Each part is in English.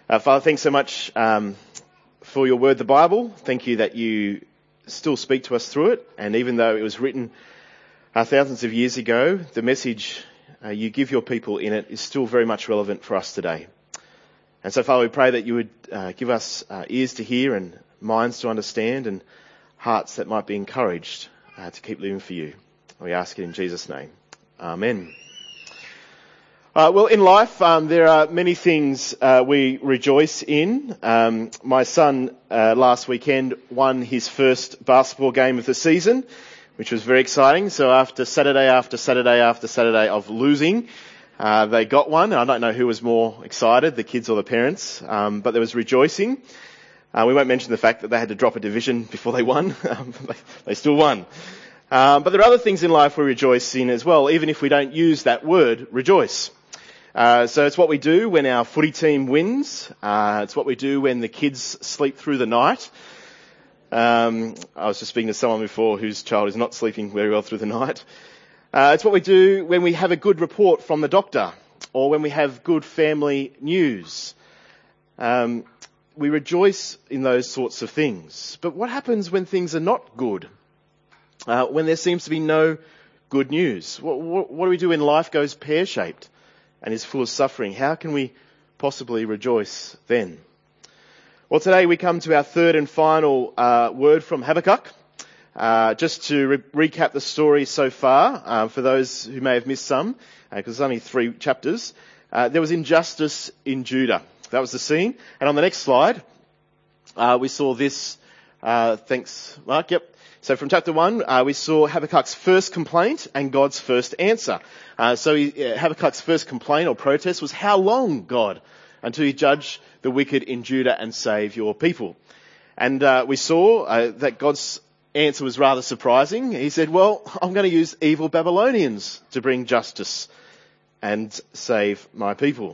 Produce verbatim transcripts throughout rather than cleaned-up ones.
Uh, Father, thanks so much um, for your word, the Bible. Thank you that you still speak to us through it. And even though it was written uh, thousands of years ago, the message uh, you give your people in it is still very much relevant for us today. And so, Father, we pray that you would uh, give us uh, ears to hear and minds to understand and hearts that might be encouraged uh, to keep living for you. We ask it in Jesus' name. Amen. Uh, well, in life, um, there are many things uh, we rejoice in. Um, my son uh, last weekend won his first basketball game of the season, which was very exciting. So after Saturday after Saturday after Saturday of losing, uh, they got one. I don't know who was more excited, the kids or the parents, um, but there was rejoicing. Uh, we won't mention the fact that they had to drop a division before they won. Um, they, they still won. Um, but there are other things in life we rejoice in as well, even if we don't use that word, rejoice. Uh, so it's what we do when our footy team wins. Uh, it's what we do when the kids sleep through the night. Um, I was just speaking to someone before whose child is not sleeping very well through the night. Uh, it's what we do when we have a good report from the doctor or when we have good family news. Um, we rejoice in those sorts of things. But what happens when things are not good? Uh, when there seems to be no good news? What, what, what do we do when life goes pear-shaped and is full of suffering? How can we possibly rejoice then? Well, today we come to our third and final uh, word from Habakkuk. Uh, just to re- recap the story so far, uh, for those who may have missed some, because uh, it's only three chapters, uh, there was injustice in Judah. That was the scene. And on the next slide, uh, we saw this. Uh, thanks, Mark. Yep. So from chapter one, uh, we saw Habakkuk's first complaint and God's first answer. Uh, so he, uh, Habakkuk's first complaint or protest was, how long, God, until you judge the wicked in Judah and save your people? And uh, we saw uh, that God's answer was rather surprising. He said, well, I'm going to use evil Babylonians to bring justice and save my people.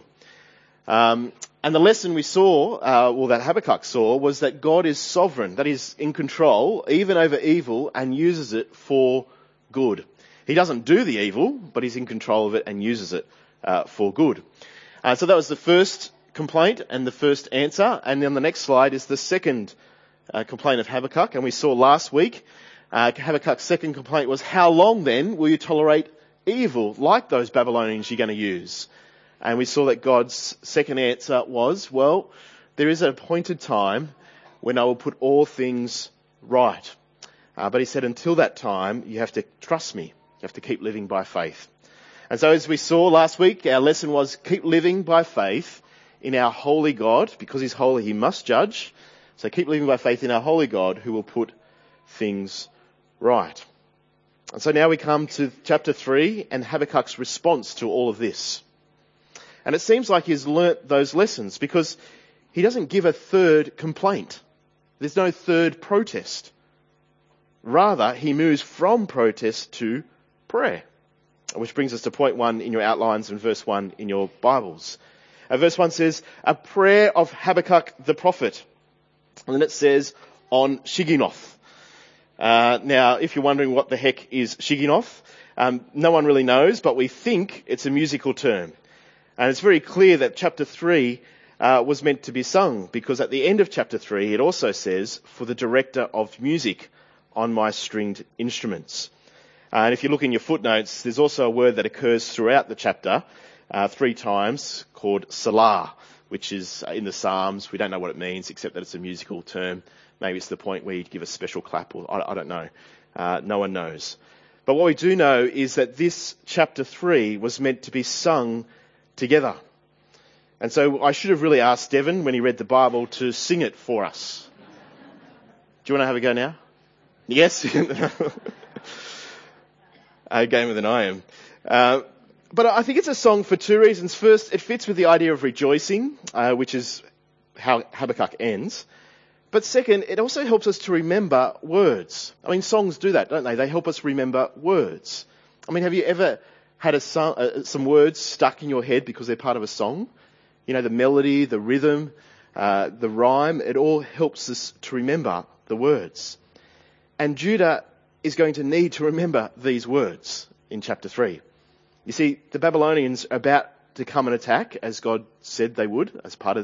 Um, and the lesson we saw, uh, well, that Habakkuk saw, was that God is sovereign, that is in control, even over evil, and uses it for good. He doesn't do the evil, but he's in control of it and uses it uh, for good. Uh, so that was the first complaint and the first answer. And then the next slide is the second uh, complaint of Habakkuk. And we saw last week, uh, Habakkuk's second complaint was, how long then will you tolerate evil like those Babylonians you're going to use? And we saw that God's second answer was, well, there is an appointed time when I will put all things right. Uh, but he said, until that time, you have to trust me. You have to keep living by faith. And so as we saw last week, our lesson was keep living by faith in our holy God. Because he's holy, he must judge. So keep living by faith in our holy God who will put things right. And so now we come to chapter three and Habakkuk's response to all of this. And it seems like he's learnt those lessons because he doesn't give a third complaint. There's no third protest. Rather, he moves from protest to prayer. Which brings us to point one in your outlines and verse one in your Bibles. Uh, verse one says, a prayer of Habakkuk the prophet. And then it says, on Shigionoth. Uh, now, if you're wondering what the heck is Shigionoth, um, no one really knows, but we think it's a musical term. And it's very clear that chapter three uh, was meant to be sung, because at the end of chapter three, it also says, for the director of music on my stringed instruments. Uh, and if you look in your footnotes, there's also a word that occurs throughout the chapter, uh, three times, called Salah, which is in the Psalms. We don't know what it means, except that it's a musical term. Maybe it's the point where you give a special clap, or I, I don't know. Uh, no one knows. But what we do know is that this chapter three was meant to be sung together. And so I should have really asked Devon when he read the Bible to sing it for us. Do you want to have a go now? Yes? A gamer than I am. Uh, but I think it's a song for two reasons. First, it fits with the idea of rejoicing, uh, which is how Habakkuk ends. But second, it also helps us to remember words. I mean, songs do that, don't they? They help us remember words. I mean, have you ever had a song, uh, some words stuck in your head because they're part of a song? You know, the melody, the rhythm, uh, the rhyme, it all helps us to remember the words. And Judah is going to need to remember these words in chapter three. You see, the Babylonians are about to come and attack, as God said they would, as part of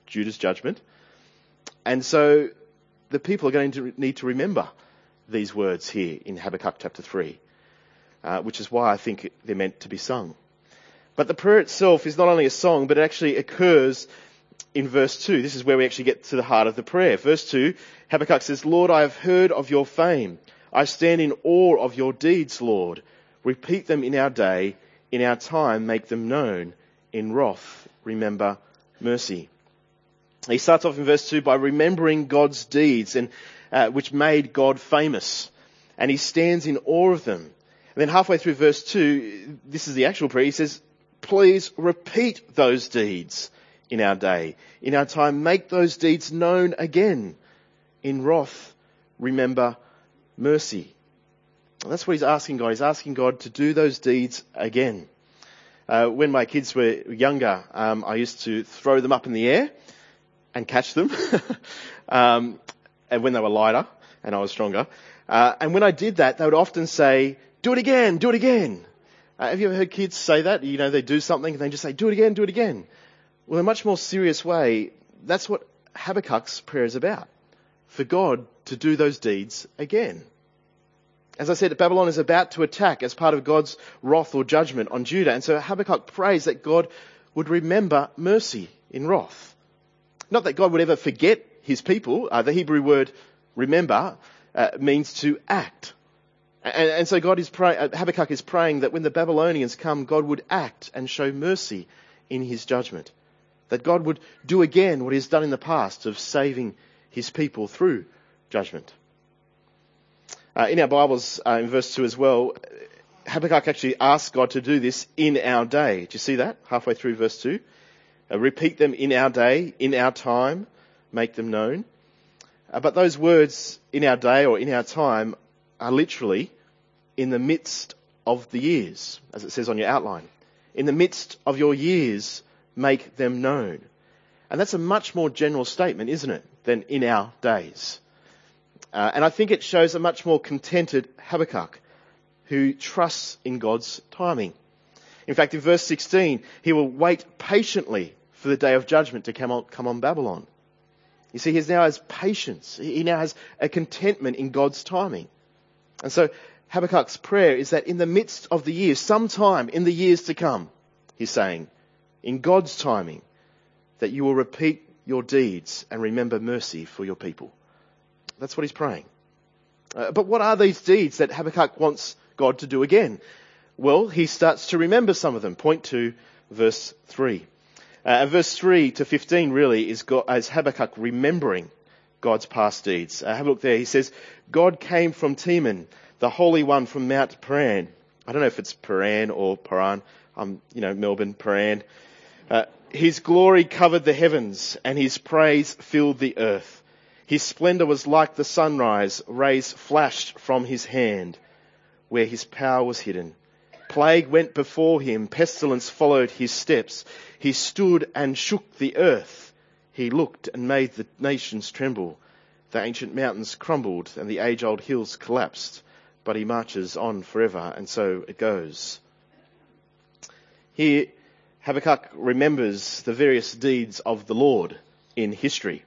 Judah's judgment. And so the people are going to need to remember these words here in Habakkuk chapter three, uh, which is why I think they're meant to be sung. But the prayer itself is not only a song, but it actually occurs in verse two. This is where we actually get to the heart of the prayer. Verse two, Habakkuk says, Lord, I have heard of your fame. I stand in awe of your deeds, Lord. Repeat them in our day. In our time, make them known. In wrath, remember mercy. He starts off in verse two by remembering God's deeds, and uh, which made God famous. And he stands in awe of them. And then halfway through verse two, this is the actual prayer. He says, please repeat those deeds in our day. In our time, make those deeds known again. In wrath, remember mercy. And that's what he's asking God. He's asking God to do those deeds again. Uh, when my kids were younger, um, I used to throw them up in the air and catch them. um, and when they were lighter and I was stronger. Uh, and when I did that, they would often say, do it again, do it again. Uh, have you ever heard kids say that? You know, they do something and they just say, do it again, do it again. Well, in a much more serious way, that's what Habakkuk's prayer is about. For God to do those deeds again. As I said, Babylon is about to attack as part of God's wrath or judgment on Judah. And so Habakkuk prays that God would remember mercy in wrath. Not that God would ever forget his people. Uh, the Hebrew word remember uh, means to act. And, and so God is pray, uh, Habakkuk is praying that when the Babylonians come, God would act and show mercy in his judgment. That God would do again what he has done in the past of saving his people through judgment. Uh, in our Bibles, uh, in verse two as well, Habakkuk actually asks God to do this in our day. Do you see that? Halfway through verse two. Uh, repeat them in our day, in our time, make them known. Uh, but those words, in our day or in our time, are literally in the midst of the years, as it says on your outline. In the midst of your years, make them known. And that's a much more general statement, isn't it, than in our days. Uh, and I think it shows a much more contented Habakkuk who trusts in God's timing. In fact, in verse sixteen, he will wait patiently for the day of judgment to come on, come on Babylon. You see, he now has patience. He now has a contentment in God's timing. And so Habakkuk's prayer is that in the midst of the years, sometime in the years to come, he's saying, in God's timing, that you will repeat your deeds and remember mercy for your people. That's what he's praying. Uh, but what are these deeds that Habakkuk wants God to do again? Well, he starts to remember some of them. Point to verse three. Uh, verse three to fifteen really is God, as Habakkuk remembering God's past deeds. Uh, have a look there. He says, God came from Teman, the Holy One from Mount Paran. I don't know if it's Paran or Paran. I'm, you know, Melbourne, Paran. Uh, his glory covered the heavens and his praise filled the earth. His splendour was like the sunrise, rays flashed from his hand, where his power was hidden. Plague went before him, pestilence followed his steps. He stood and shook the earth. He looked and made the nations tremble. The ancient mountains crumbled and the age-old hills collapsed. But he marches on forever, and so it goes. Here, Habakkuk remembers the various deeds of the Lord in history.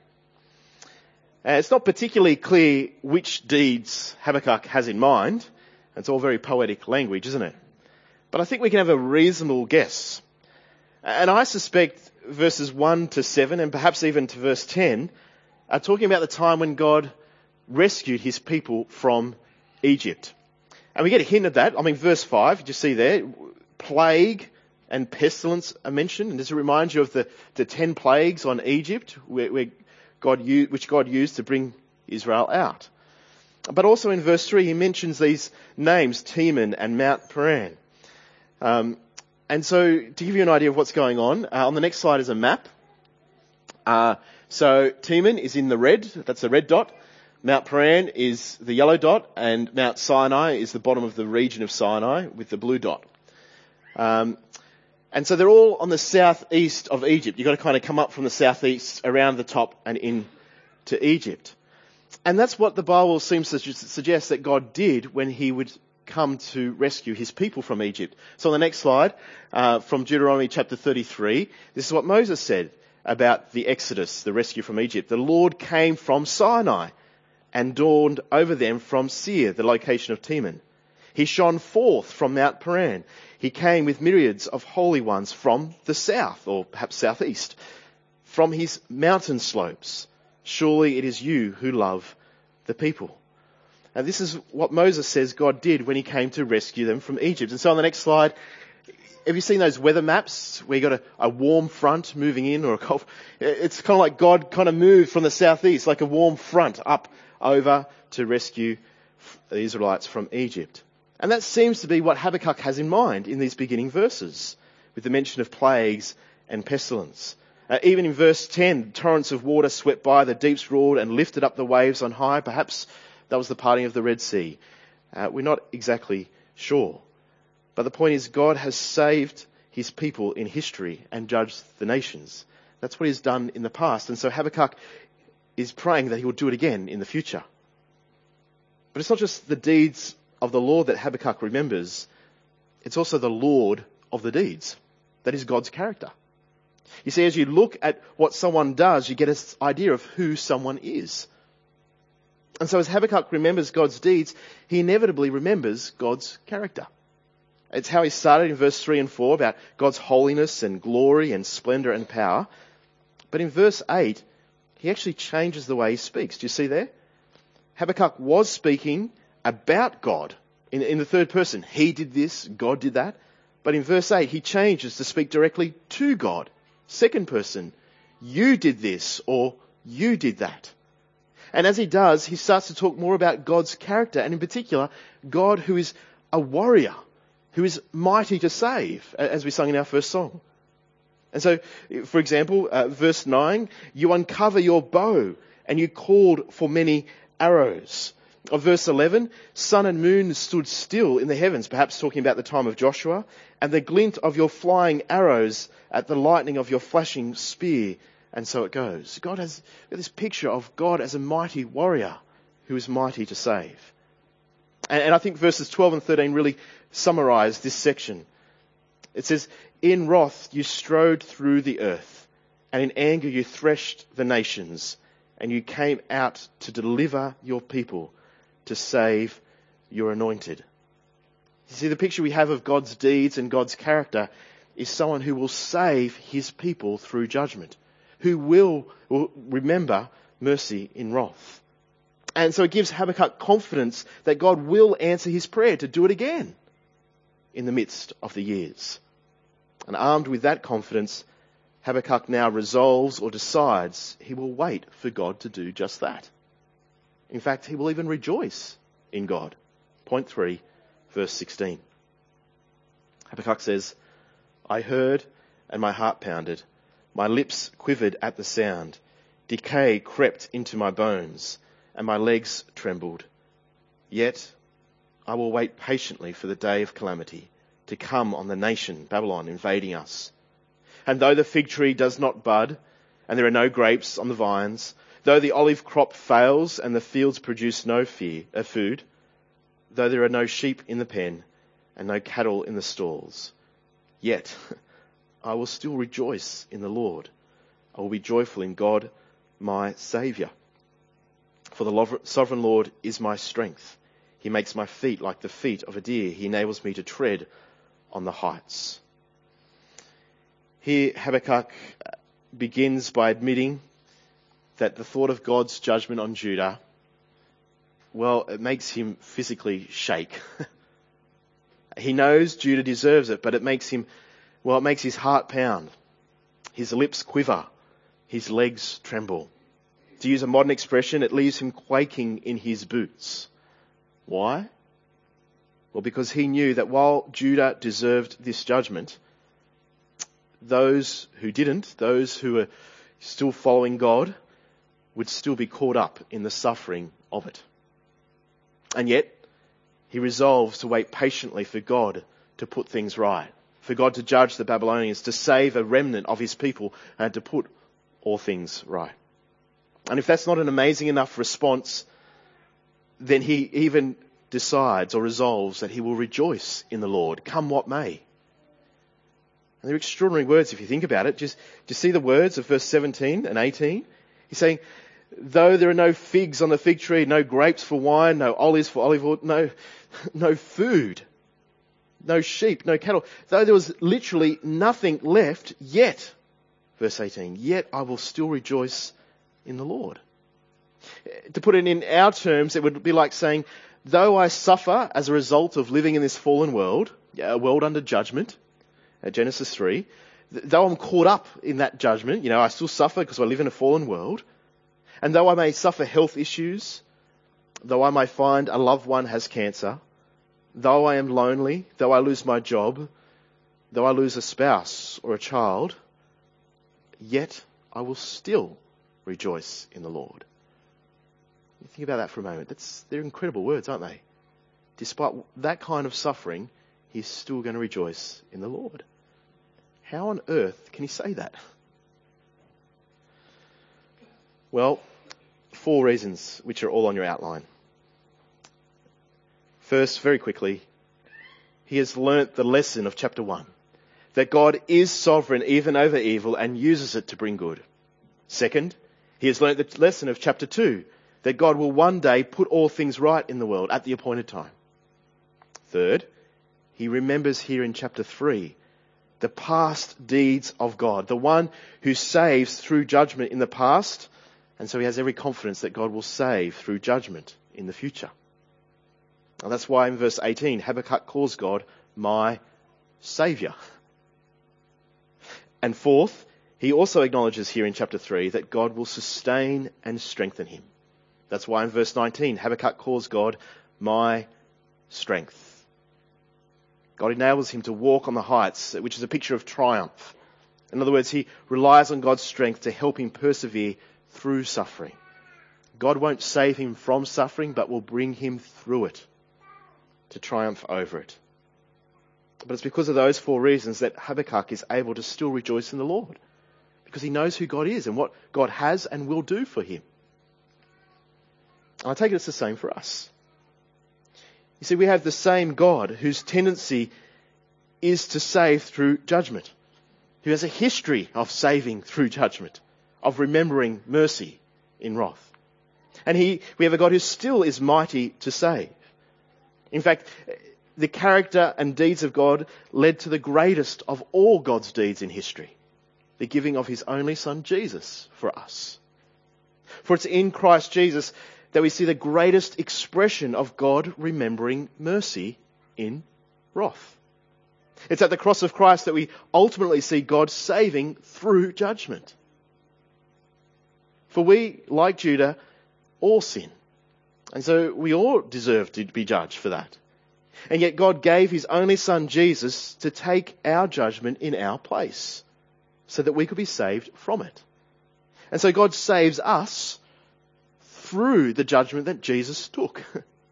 Uh, it's not particularly clear which deeds Habakkuk has in mind. It's all very poetic language, isn't it? But I think we can have a reasonable guess. And I suspect verses one to seven and perhaps even to verse ten are talking about the time when God rescued his people from Egypt. And we get a hint of that. I mean, verse five, did you see there? Plague and pestilence are mentioned. And does it remind you of the, the ten plagues on Egypt where, where God used, which God used to bring Israel out? But also in verse three, he mentions these names, Teman and Mount Paran. Um, and so to give you an idea of what's going on, uh, on the next slide is a map. Uh, so Teman is in the red, that's the red dot. Mount Paran is the yellow dot, and Mount Sinai is the bottom of the region of Sinai with the blue dot. Um, and so they're all on the southeast of Egypt. You've got to kind of come up from the southeast around the top and in to Egypt. And that's what the Bible seems to suggest that God did when he would come to rescue his people from Egypt. So on the next slide, uh, from Deuteronomy chapter thirty-three, this is what Moses said. about the Exodus, the rescue from Egypt. The Lord came from Sinai and dawned over them from Seir, the location of Teman. He shone forth from Mount Paran. He came with myriads of holy ones from the south, or perhaps southeast, from his mountain slopes. Surely it is you who love the people. And this is what Moses says God did when he came to rescue them from Egypt. And so on the next slide, have you seen those weather maps where you got a, a warm front moving in or a cold? It's kind of like God kind of moved from the southeast, like a warm front up over to rescue the Israelites from Egypt. And that seems to be what Habakkuk has in mind in these beginning verses, with the mention of plagues and pestilence. Uh, even in verse ten, torrents of water swept by, the deeps roared and lifted up the waves on high. Perhaps that was the parting of the Red Sea. Uh, we're not exactly sure. But the point is, God has saved his people in history and judged the nations. That's what he's done in the past. And so Habakkuk is praying that he will do it again in the future. But it's not just the deeds of the Lord that Habakkuk remembers. It's also the Lord of the deeds. That is God's character. You see, as you look at what someone does, you get an idea of who someone is. And so as Habakkuk remembers God's deeds, he inevitably remembers God's character. It's how he started in verse three and four about God's holiness and glory and splendor and power. But in verse eight, he actually changes the way he speaks. Do you see there? Habakkuk was speaking about God in, in the third person. He did this, God did that. But in verse eight, he changes to speak directly to God. Second person, you did this or you did that. And as he does, he starts to talk more about God's character, and in particular, God who is a warrior, who is mighty to save, as we sung in our first song. And so, for example, uh, verse nine, you uncover your bow and you called for many arrows. Or verse eleven, sun and moon stood still in the heavens, perhaps talking about the time of Joshua, and the glint of your flying arrows at the lightning of your flashing spear. And so it goes. God has this picture of God as a mighty warrior who is mighty to save. And, and I think verses twelve and thirteen really summarize this section. It says, in wrath you strode through the earth, and in anger you threshed the nations, and you came out to deliver your people, to save your anointed. You see, the picture we have of God's deeds and God's character is someone who will save his people through judgment, who will, will remember mercy in wrath. And so it gives Habakkuk confidence that God will answer his prayer to do it again in the midst of the years. And armed with that confidence, Habakkuk now resolves or decides he will wait for God to do just that. In fact, he will even rejoice in God. Point three, verse sixteen. Habakkuk says, I heard and my heart pounded. My lips quivered at the sound. Decay crept into my bones and my legs trembled. Yet I will wait patiently for the day of calamity to come on the nation, Babylon, invading us. And though the fig tree does not bud and there are no grapes on the vines, though the olive crop fails and the fields produce no fear, uh, food, though there are no sheep in the pen and no cattle in the stalls, yet I will still rejoice in the Lord. I will be joyful in God, my Saviour. For the sovereign Lord is my strength. He makes my feet like the feet of a deer. He enables me to tread on the heights. Here Habakkuk begins by admitting that the thought of God's judgment on Judah, well, it makes him physically shake. He knows Judah deserves it, but it makes him, well, it makes his heart pound. His lips quiver. His legs tremble. To use a modern expression, it leaves him quaking in his boots. Why? Well, because he knew that while Judah deserved this judgment, those who didn't, those who were still following God, would still be caught up in the suffering of it. And yet, he resolves to wait patiently for God to put things right, for God to judge the Babylonians, to save a remnant of his people, and to put all things right. And if that's not an amazing enough response, then he even decides or resolves that he will rejoice in the Lord, come what may. And they're extraordinary words if you think about it. Just, just see the words of verse seventeen and eighteen. He's saying, though there are no figs on the fig tree, no grapes for wine, no olives for olive oil, no, no food, no sheep, no cattle, though there was literally nothing left, yet, verse eighteen, yet I will still rejoice in the Lord. To put it in our terms, it would be like saying, though I suffer as a result of living in this fallen world, a world under judgment, at Genesis three, though I'm caught up in that judgment, you know, I still suffer because I live in a fallen world. And though I may suffer health issues, though I may find a loved one has cancer, though I am lonely, though I lose my job, though I lose a spouse or a child, yet I will still rejoice in the Lord. You think about that for a moment. That's, they're incredible words, aren't they? Despite that kind of suffering, he's still going to rejoice in the Lord. How on earth can he say that? Well, four reasons, which are all on your outline. First, very quickly, he has learnt the lesson of chapter one, that God is sovereign even over evil and uses it to bring good. Second, he has learnt the lesson of chapter two, that God will one day put all things right in the world at the appointed time. Third, he remembers here in chapter three the past deeds of God, the one who saves through judgment in the past, and so he has every confidence that God will save through judgment in the future. And that's why in verse eighteen, Habakkuk calls God my Saviour. And fourth, he also acknowledges here in chapter three that God will sustain and strengthen him. That's why in verse nineteen, Habakkuk calls God my strength. God enables him to walk on the heights, which is a picture of triumph. In other words, he relies on God's strength to help him persevere through suffering. God won't save him from suffering, but will bring him through it to triumph over it. But it's because of those four reasons that Habakkuk is able to still rejoice in the Lord, because he knows who God is and what God has and will do for him. I take it it's the same for us. You see, we have the same God whose tendency is to save through judgment, who has a history of saving through judgment, of remembering mercy in wrath. And he, we have a God who still is mighty to save. In fact, the character and deeds of God led to the greatest of all God's deeds in history, the giving of his only Son, Jesus, for us. For it's in Christ Jesus that we see the greatest expression of God remembering mercy in wrath. It's at the cross of Christ that we ultimately see God saving through judgment. For we, like Judah, all sin. And so we all deserve to be judged for that. And yet God gave his only Son, Jesus, to take our judgment in our place so that we could be saved from it. And so God saves us through the judgment that Jesus took.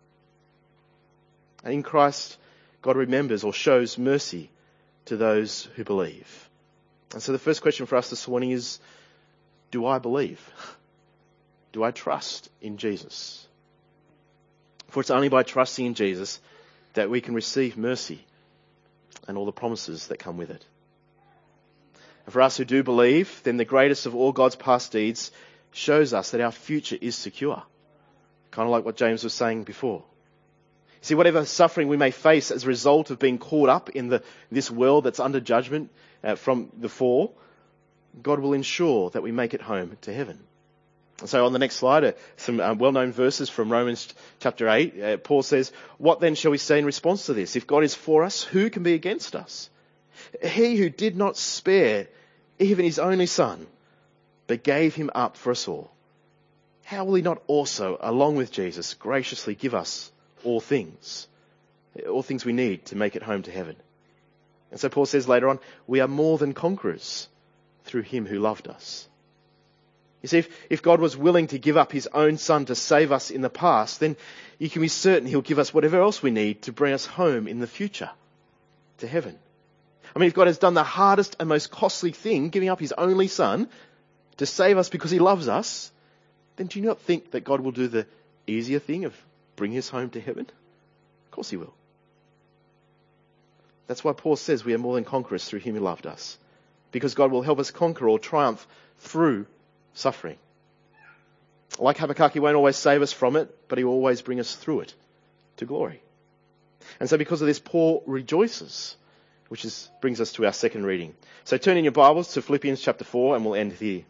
And in Christ, God remembers or shows mercy to those who believe. And so the first question for us this morning is, do I believe? Do I trust in Jesus? For it's only by trusting in Jesus that we can receive mercy and all the promises that come with it. And for us who do believe, then the greatest of all God's past deeds shows us that our future is secure. Kind of like what James was saying before. See, whatever suffering we may face as a result of being caught up in the this world that's under judgment uh, from the fall, God will ensure that we make it home to heaven. So on the next slide, uh, some uh, well-known verses from Romans chapter eight. Uh, Paul says, "What then shall we say in response to this? If God is for us, who can be against us? He who did not spare even his only Son, but gave him up for us all, how will he not also, along with Jesus, graciously give us all things, all things we need to make it home to heaven?" And so Paul says later on, we are more than conquerors through him who loved us. You see, if, if God was willing to give up his own Son to save us in the past, then you can be certain he'll give us whatever else we need to bring us home in the future, to heaven. I mean, if God has done the hardest and most costly thing, giving up his only Son to save us because he loves us, then do you not think that God will do the easier thing of bring us home to heaven? Of course he will. That's why Paul says we are more than conquerors through him who loved us. Because God will help us conquer or triumph through suffering. Like Habakkuk, he won't always save us from it, but he will always bring us through it to glory. And so because of this, Paul rejoices, which is, brings us to our second reading. So turn in your Bibles to Philippians chapter four and we'll end here.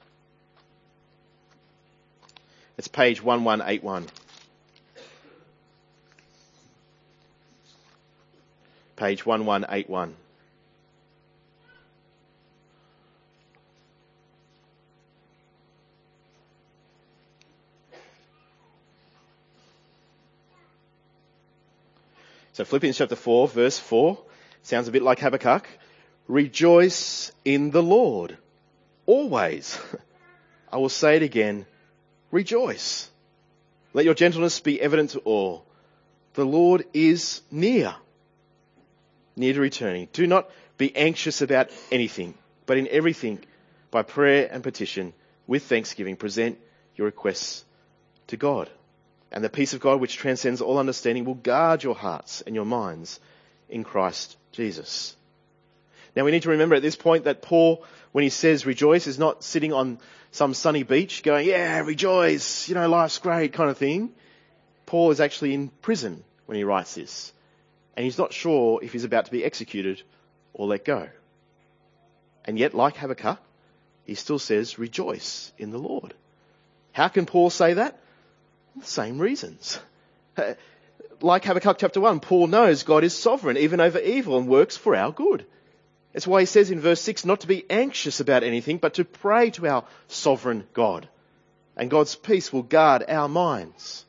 It's page eleven eighty-one. Page eleven eighty-one. So Philippians chapter four, verse four, sounds a bit like Habakkuk. Rejoice in the Lord, always. I will say it again, rejoice. Let your gentleness be evident to all. The Lord is near, near to returning. Do not be anxious about anything, but in everything, by prayer and petition, with thanksgiving, present your requests to God. And the peace of God, which transcends all understanding, will guard your hearts and your minds in Christ Jesus. Now we need to remember at this point that Paul, when he says rejoice, is not sitting on some sunny beach going, yeah, rejoice, you know, life's great kind of thing. Paul is actually in prison when he writes this. And he's not sure if he's about to be executed or let go. And yet, like Habakkuk, he still says, rejoice in the Lord. How can Paul say that? The same reasons. Like Habakkuk chapter one, Paul knows God is sovereign even over evil and works for our good. That's why he says in verse six not to be anxious about anything, but to pray to our sovereign God. And God's peace will guard our minds.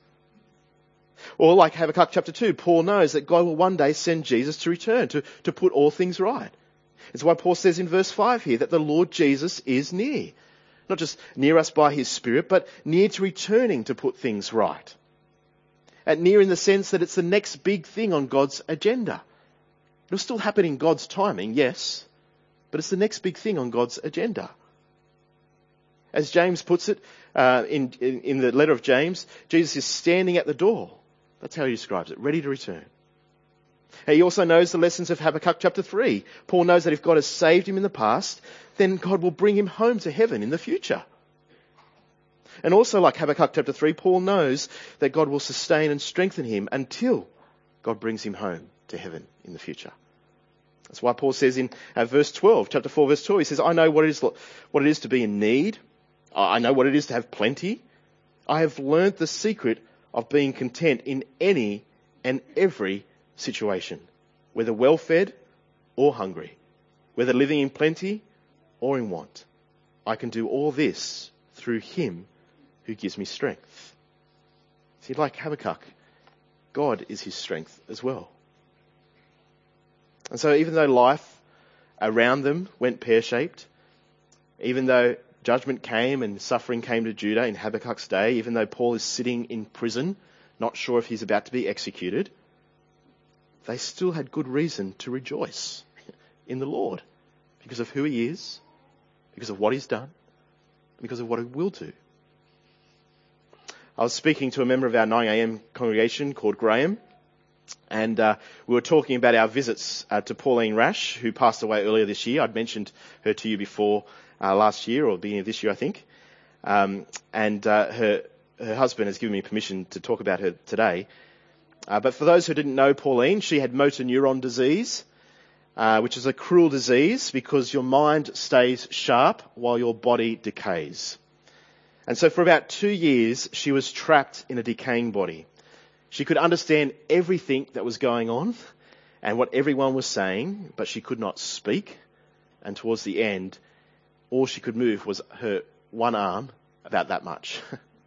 Or like Habakkuk chapter two, Paul knows that God will one day send Jesus to return, to, to put all things right. It's why Paul says in verse five here that the Lord Jesus is near. Not just near us by his Spirit, but near to returning to put things right. And near in the sense that it's the next big thing on God's agenda. It'll still happen in God's timing, yes, but it's the next big thing on God's agenda. As James puts it uh, in, in, in the letter of James, Jesus is standing at the door. That's how he describes it, ready to return. He also knows the lessons of Habakkuk chapter three. Paul knows that if God has saved him in the past, then God will bring him home to heaven in the future. And also like Habakkuk chapter three, Paul knows that God will sustain and strengthen him until God brings him home to heaven in the future. That's why Paul says in uh, verse twelve, chapter four, verse twelve, he says, I know what it is, what it is to be in need. I know what it is to have plenty. I have learnt the secret of being content in any and every situation, whether well-fed or hungry, whether living in plenty or in want. I can do all this through him who gives me strength. See, like Habakkuk, God is his strength as well. And so even though life around them went pear-shaped, even though judgment came and suffering came to Judah in Habakkuk's day, even though Paul is sitting in prison, not sure if he's about to be executed, they still had good reason to rejoice in the Lord because of who he is, because of what he's done, because of what he will do. I was speaking to a member of our nine a.m. congregation called Graham, and uh, we were talking about our visits uh, to Pauline Rash, who passed away earlier this year. I'd mentioned her to you before uh, last year, or beginning of this year, I think. Um, and uh, her her husband has given me permission to talk about her today. Uh, but for those who didn't know Pauline, she had motor neuron disease, uh, which is a cruel disease because your mind stays sharp while your body decays. And so for about two years, she was trapped in a decaying body. She could understand everything that was going on and what everyone was saying, but she could not speak. And towards the end, all she could move was her one arm, about that much.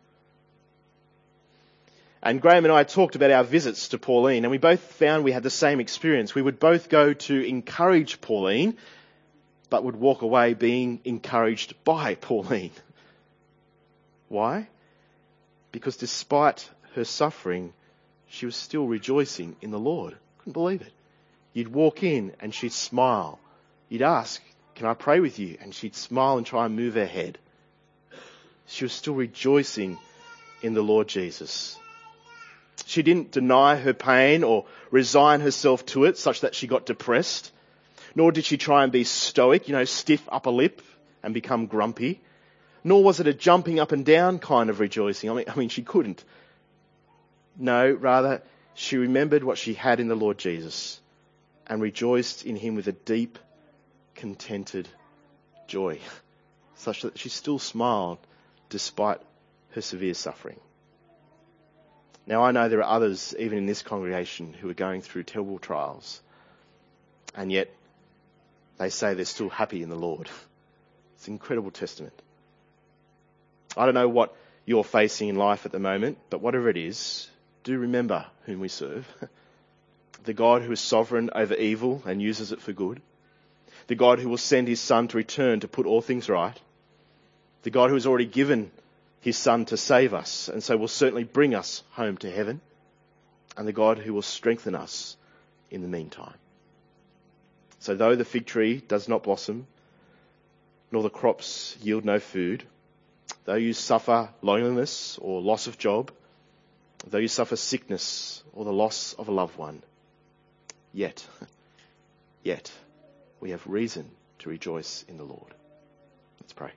And Graham and I talked about our visits to Pauline, and we both found we had the same experience. We would both go to encourage Pauline, but would walk away being encouraged by Pauline. Why? Because despite her suffering, she was still rejoicing in the Lord. Couldn't believe it. You'd walk in and she'd smile. You'd ask, can I pray with you? And she'd smile and try and move her head. She was still rejoicing in the Lord Jesus. She didn't deny her pain or resign herself to it such that she got depressed. Nor did she try and be stoic, you know, stiff upper lip and become grumpy. Nor was it a jumping up and down kind of rejoicing. I mean, I mean, she couldn't. No, rather, she remembered what she had in the Lord Jesus and rejoiced in him with a deep, contented joy, such that she still smiled despite her severe suffering. Now, I know there are others, even in this congregation, who are going through terrible trials, and yet they say they're still happy in the Lord. It's an incredible testament. I don't know what you're facing in life at the moment, but whatever it is, do remember whom we serve. The God who is sovereign over evil and uses it for good. The God who will send his Son to return to put all things right. The God who has already given his Son to save us and so will certainly bring us home to heaven. And the God who will strengthen us in the meantime. So though the fig tree does not blossom, nor the crops yield no food, though you suffer loneliness or loss of job, though you suffer sickness or the loss of a loved one, yet, yet, we have reason to rejoice in the Lord. Let's pray.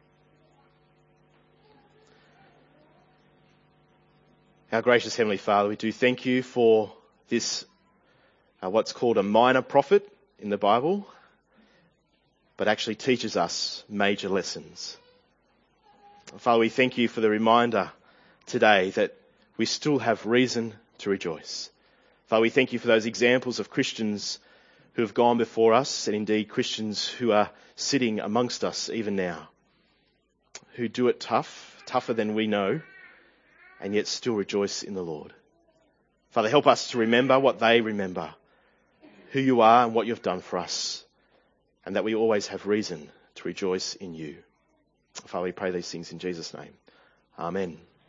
Our gracious Heavenly Father, we do thank you for this, uh, what's called a minor prophet in the Bible, but actually teaches us major lessons. Father, we thank you for the reminder today that we still have reason to rejoice. Father, we thank you for those examples of Christians who have gone before us, and indeed Christians who are sitting amongst us even now, who do it tough, tougher than we know, and yet still rejoice in the Lord. Father, help us to remember what they remember, who you are and what you've done for us, and that we always have reason to rejoice in you. Father, we pray these things in Jesus' name. Amen.